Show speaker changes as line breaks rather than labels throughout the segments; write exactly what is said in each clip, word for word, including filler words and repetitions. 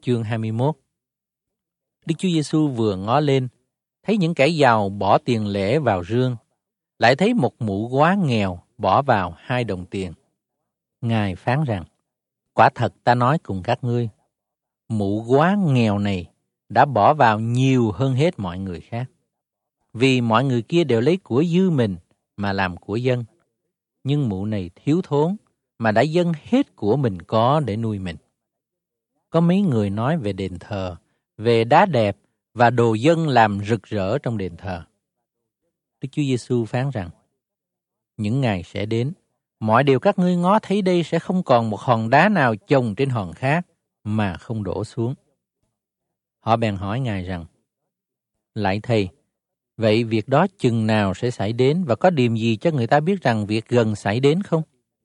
chương hai mươi mốt. Đức Chúa Giêsu vừa ngó lên, thấy những kẻ giàu bỏ tiền lẻ vào rương, lại thấy một mụ góa nghèo bỏ vào hai đồng tiền. Ngài phán rằng, quả thật ta nói cùng các ngươi, mụ góa nghèo này đã bỏ vào nhiều hơn hết mọi người khác. Vì mọi người kia đều lấy của dư mình mà làm của dân, nhưng mụ này thiếu thốn mà đã dâng hết của mình có để nuôi mình. Có mấy người nói về đền thờ, về đá đẹp và đồ dân làm rực rỡ trong đền thờ. Đức Chúa Giêsu phán rằng, những ngày sẽ đến, mọi điều các ngươi ngó thấy đây sẽ không còn một hòn đá nào chồng trên hòn khác mà không đổ xuống. Họ bèn hỏi Ngài rằng, lạy Thầy, vậy việc đó chừng nào sẽ xảy đến và có điềm gì cho người ta biết rằng việc gần xảy đến không?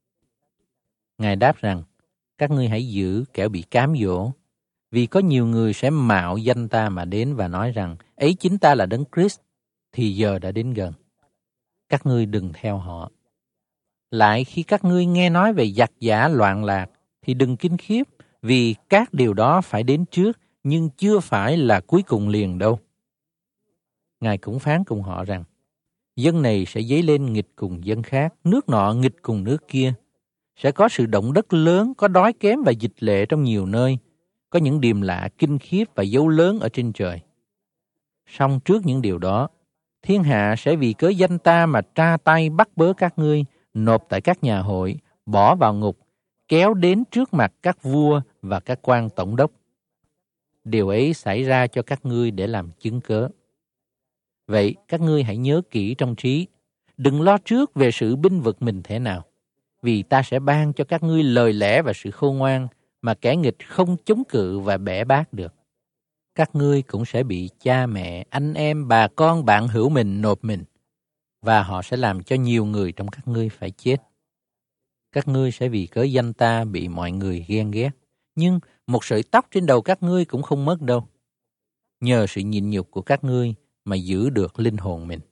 Ngài đáp rằng, các ngươi hãy giữ kẻo bị cám dỗ, vì có nhiều người sẽ mạo danh ta mà đến và nói rằng, ấy chính ta là Đấng Christ, thì giờ đã đến gần. Các ngươi đừng theo họ. Lại khi các ngươi nghe nói về giặc giả loạn lạc, thì đừng kinh khiếp, vì các điều đó phải đến trước, nhưng chưa phải là cuối cùng liền đâu. Ngài cũng phán cùng họ rằng, dân này sẽ dấy lên nghịch cùng dân khác, nước nọ nghịch cùng nước kia. Sẽ có sự động đất lớn, có đói kém và dịch lệ trong nhiều nơi, có những điềm lạ kinh khiếp và dấu lớn ở trên trời. Song trước những điều đó, thiên hạ sẽ vì cớ danh ta mà tra tay bắt bớ các ngươi, nộp tại các nhà hội, bỏ vào ngục, kéo đến trước mặt các vua và các quan tổng đốc. Điều ấy xảy ra cho các ngươi để làm chứng cớ. Vậy các ngươi hãy nhớ kỹ trong trí, đừng lo trước về sự binh vực mình thế nào, vì ta sẽ ban cho các ngươi lời lẽ và sự khôn ngoan mà kẻ nghịch không chống cự và bẻ bác được. Các ngươi cũng sẽ bị cha mẹ, anh em, bà con, bạn hữu mình nộp mình, và họ sẽ làm cho nhiều người trong các ngươi phải chết. Các ngươi sẽ vì cớ danh ta bị mọi người ghen ghét, nhưng một sợi tóc trên đầu các ngươi cũng không mất đâu. Nhờ sự nhịn nhục của các ngươi mà giữ được linh hồn mình.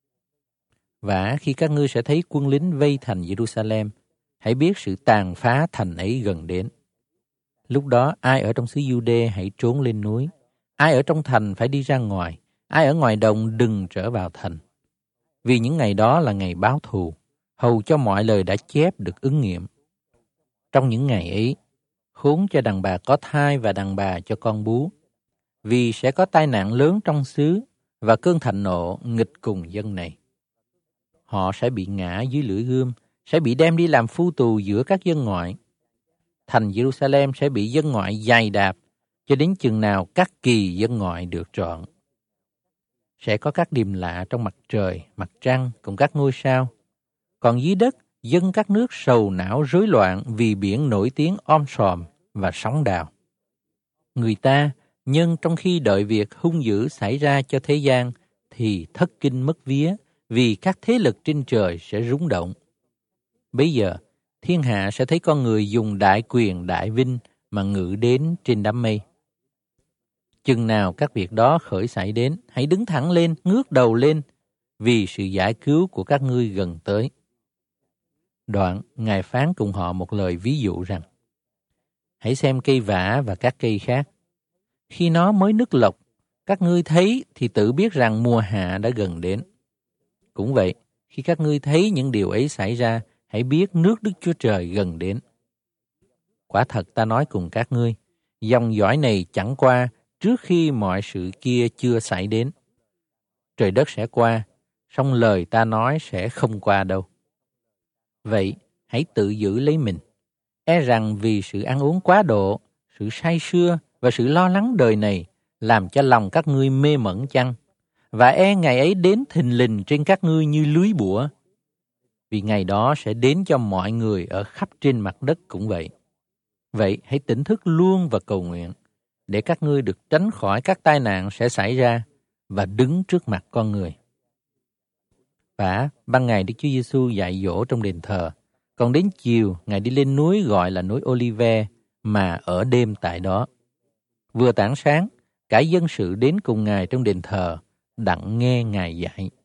Và khi các ngươi sẽ thấy quân lính vây thành Jerusalem, hãy biết sự tàn phá thành ấy gần đến. Lúc đó ai ở trong xứ Giu-đê hãy trốn lên núi, ai ở trong thành phải đi ra ngoài, ai ở ngoài đồng đừng trở vào thành. Vì những ngày đó là ngày báo thù, hầu cho mọi lời đã chép được ứng nghiệm. Trong những ngày ấy, khốn cho đàn bà có thai và đàn bà cho con bú, vì sẽ có tai nạn lớn trong xứ và cơn thạnh nộ nghịch cùng dân này. Họ sẽ bị ngã dưới lưỡi gươm, sẽ bị đem đi làm phu tù giữa các dân ngoại. Thành Jerusalem sẽ bị dân ngoại giày đạp, cho đến chừng nào các kỳ dân ngoại được trọn. Sẽ có các điềm lạ trong mặt trời, mặt trăng cùng các ngôi sao. Còn dưới đất, dân các nước sầu não rối loạn vì biển nổi tiếng om sòm và sóng đào. Người ta, nhân trong khi đợi việc hung dữ xảy ra cho thế gian, thì thất kinh mất vía, vì các thế lực trên trời sẽ rúng động. Bấy giờ, thiên hạ sẽ thấy con người dùng đại quyền đại vinh mà ngự đến trên đám mây. Chừng nào các việc đó khởi xảy đến, hãy đứng thẳng lên, ngước đầu lên, vì sự giải cứu của các ngươi gần tới. Đoạn, Ngài phán cùng họ một lời ví dụ rằng, hãy xem cây vả và các cây khác. Khi nó mới nứt lộc, các ngươi thấy thì tự biết rằng mùa hạ đã gần đến. Cũng vậy, khi các ngươi thấy những điều ấy xảy ra, hãy biết nước Đức Chúa Trời gần đến. Quả thật ta nói cùng các ngươi, dòng dõi này chẳng qua trước khi mọi sự kia chưa xảy đến. Trời đất sẽ qua, song lời ta nói sẽ không qua đâu. Vậy, hãy tự giữ lấy mình. E rằng vì sự ăn uống quá độ, sự say sưa và sự lo lắng đời này làm cho lòng các ngươi mê mẩn chăng? Và e ngày ấy đến thình lình trên các ngươi như lưới bủa. Vì ngày đó sẽ đến cho mọi người ở khắp trên mặt đất cũng vậy. Vậy hãy tỉnh thức luôn và cầu nguyện, để các ngươi được tránh khỏi các tai nạn sẽ xảy ra và đứng trước mặt con người. Và ban ngày Đức Chúa Giêsu dạy dỗ trong đền thờ, còn đến chiều Ngài đi lên núi gọi là núi Olive mà ở đêm tại đó. Vừa tảng sáng, cả dân sự đến cùng Ngài trong đền thờ, đặng nghe Ngài dạy.